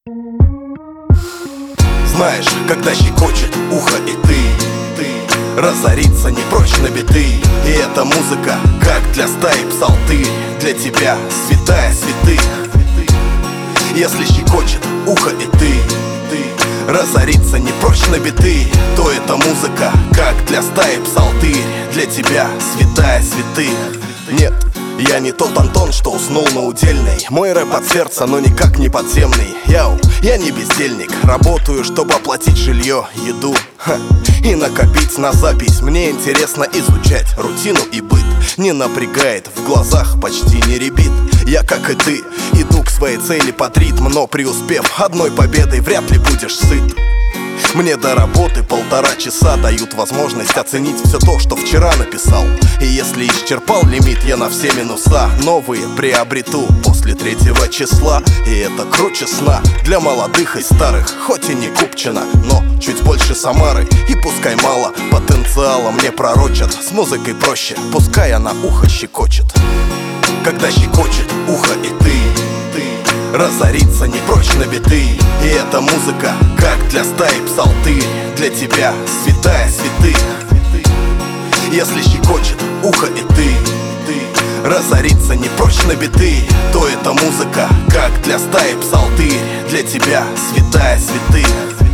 Знаешь, когда щекочет ухо и ты разориться не прочь на биты. И эта музыка, как для стаи псалтырь, для тебя святая святых. Если щекочет ухо и ты разориться не прочь на биты, то эта музыка, как для стаи псалтырь, для тебя святая святых. Нет, я не тот Антон, что уснул на удельной. Мой рэп от сердца, но никак не подземный. Я не бездельник, работаю, чтобы оплатить жилье, еду и накопить на запись. Мне интересно изучать рутину и быт. Не напрягает, в глазах почти не рябит. Я, как и ты, иду к своей цели под ритм, но преуспев одной победой, вряд ли будешь сыт. Мне до работы 1,5 часа дают возможность оценить все то, что вчера написал. И если исчерпал лимит, я на все минуса новые приобрету после 3 числа. И это круче сна для молодых и старых. Хоть и не Купчино, но чуть больше Самары. И пускай мало потенциала мне пророчат, с музыкой проще, пускай она ухо щекочет. Когда щекочет ухо и ты разориться не прочь на биты. И эта музыка, как для стаи псалтырь, для тебя святая святых. Если щекочет ухо и ты разориться не прочь на биты, то эта музыка, как для стаи псалтырь, для тебя святая святых.